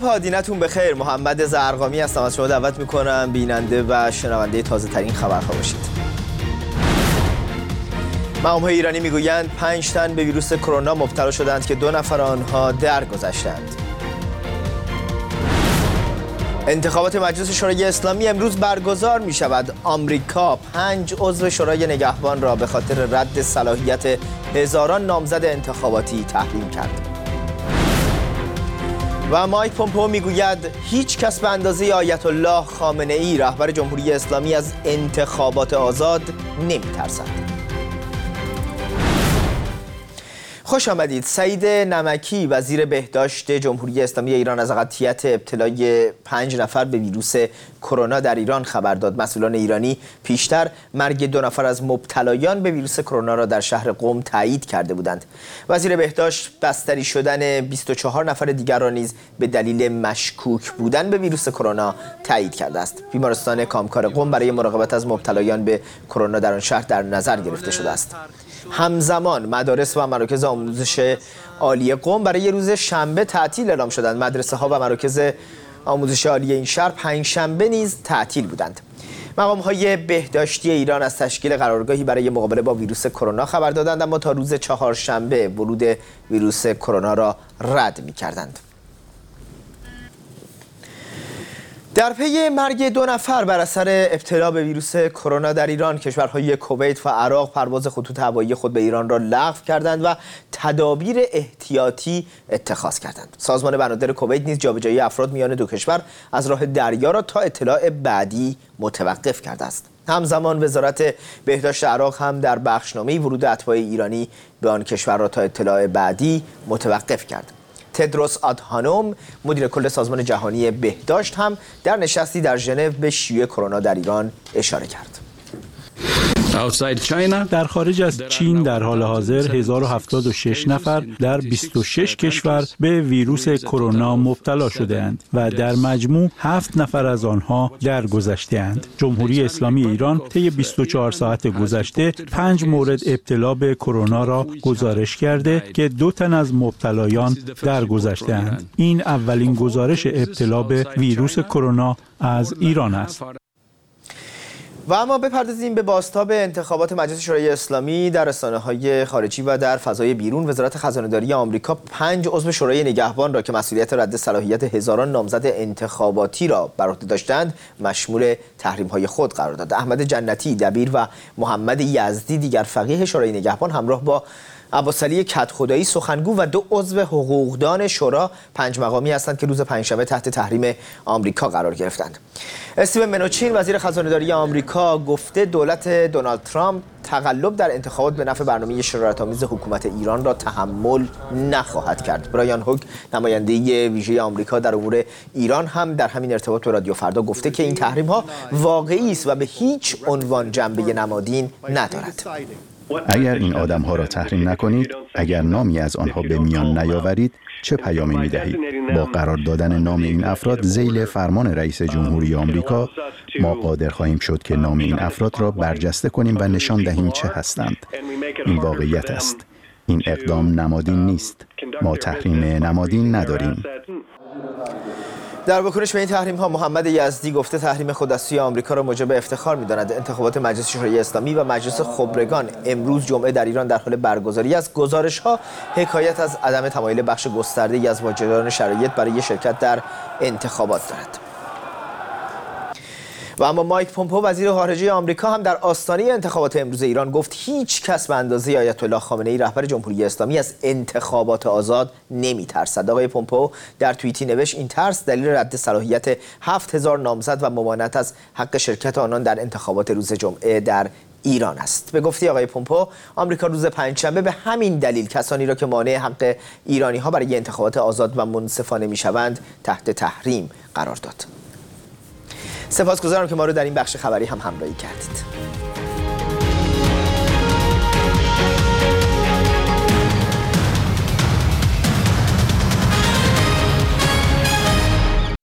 صبح آدینتون بخیر. محمد زرقامی هستم. از شما دعوت میکنم بیننده و شنونده تازه ترین خبرها باشید. مقام‌های ایرانی میگویند 5 تن به ویروس کرونا مبتلا شدند که 2 نفر آنها درگذشتند. انتخابات مجلس شورای اسلامی امروز برگزار می شود. آمریکا 5 عضو شورای نگهبان را به خاطر رد صلاحیت هزاران نامزد انتخاباتی تحریم کرد. و مایک پومپئو میگوید هیچ کس به اندازه آیت الله خامنه ای رهبر جمهوری اسلامی از انتخابات آزاد نمی‌ترسد. خوش آمدید. سعید نمکی وزیر بهداشت جمهوری اسلامی ایران از قطعیت ابتلای 5 نفر به ویروس کرونا در ایران خبر داد. مسئولان ایرانی پیشتر مرگ 2 نفر از مبتلایان به ویروس کرونا را در شهر قم تایید کرده بودند. وزیر بهداشت بستری شدن 24 نفر دیگر را نیز به دلیل مشکوک بودن به ویروس کرونا تایید کرده است. بیمارستان کامکار قم برای مراقبت از مبتلایان به کرونا در آن شهر در نظر گرفته شده است. همزمان مدارس و مراکز آموزش عالی قم برای روز شنبه تعطیل اعلام شدند. مدرسه ها و مراکز آموزش عالی این شهر پنجشنبه نیز تعطیل بودند. مقام‌های بهداشتی ایران از تشکیل قرارگاهی برای مقابله با ویروس کرونا خبر دادند، اما تا روز چهارشنبه ورود ویروس کرونا را رد می‌کردند. در پی مرگ 2 نفر بر اثر ابتلا به ویروس کرونا در ایران، کشورهای کویت و عراق پرواز خطوط هوایی خود به ایران را لغو کردند و تدابیر احتیاطی اتخاذ کردند. سازمان بنادر کویت نیز جابجایی افراد میان 2 کشور از راه دریا را تا اطلاع بعدی متوقف کرده است. همزمان وزارت بهداشت عراق هم در بخشنامه‌ای ورود اتباع ایرانی به آن کشور را تا اطلاع بعدی متوقف کرد. تدروس آدهانوم مدیر کل سازمان جهانی بهداشت هم در نشستی در ژنو به شیوع کرونا در ایران اشاره کرد. در خارج از چین در حال حاضر 1076 نفر در 26 کشور به ویروس کرونا مبتلا شده‌اند و در مجموع 7 نفر از آنها درگذشته‌اند. جمهوری اسلامی ایران طی 24 ساعت گذشته 5 مورد ابتلا به کرونا را گزارش کرده که 2 تن از مبتلایان درگذشته‌اند. این اولین گزارش ابتلا به ویروس کرونا از ایران است. و اما بپردازیم به بازتاب انتخابات مجلس شورای اسلامی در رسانه‌های خارجی و در فضای بیرون. وزارت خزانه‌داری آمریکا 5 عضو شورای نگهبان را که مسئولیت رد صلاحیت هزاران نامزد انتخاباتی را بر عهده داشتند مشمول تحریم‌های خود قرار داد. احمد جنتی دبیر و محمد یزدی دیگر فقیه شورای نگهبان همراه با عباسعلی کدخدایی سخنگو و 2 عضو حقوقدان شورا 5 مقامی هستند که روز پنجشنبه تحت تحریم آمریکا قرار گرفتند. استیون منوچین وزیر خزانه‌داری آمریکا گفته دولت دونالد ترامپ تقلب در انتخابات به نفع برنامه شرارت‌آمیز حکومت ایران را تحمل نخواهد کرد. برایان هوگ نماینده ویژه آمریکا در امور ایران هم در همین ارتباط به رادیو فردا گفته که این تحریم‌ها واقعی است و به هیچ عنوان جنبه نمادین ندارد. اگر این آدم‌ها را تحریم نکنید، اگر نامی از آنها به میان نیاورید، چه پیامی می‌دهید؟ با قرار دادن نام این افراد ذیل فرمان رئیس جمهوری آمریکا، ما قادر خواهیم شد که نام این افراد را برجسته کنیم و نشان دهیم چه هستند. این واقعیت است. این اقدام نمادین نیست. ما تحریم نمادین نداریم. در واکنش به این تحریم ها محمد یزدی گفته تحریم خود از سوی آمریکا را موجب افتخار می‌داند. انتخابات مجلس شورای اسلامی و مجلس خبرگان امروز جمعه در ایران در حال برگزاری است. گزارش ها حکایت از عدم تمایل بخش گسترده‌ای از واجدان شرایط برای شرکت در انتخابات دارد. و اما مایک پومپئو وزیر خارجه آمریکا هم در آستانه انتخابات امروز ایران گفت هیچ کس به اندازه آیت الله خامنه ای رهبر جمهوری اسلامی از انتخابات آزاد نمی‌ترسد. آقای پومپئو در توییتی نوشت این ترس دلیل رد صلاحیت 7000 نامزد و ممانعت از حق شرکت آنان در انتخابات روز جمعه در ایران است. به گفته آقای پومپئو آمریکا روز پنجشنبه به همین دلیل کسانی را که مانع حق ایرانی‌ها برای انتخابات آزاد و منصفانه می‌شوند تحت تحریم قرار داد. سپاسگزارم که ما رو در این بخش خبری هم همراهی کردید.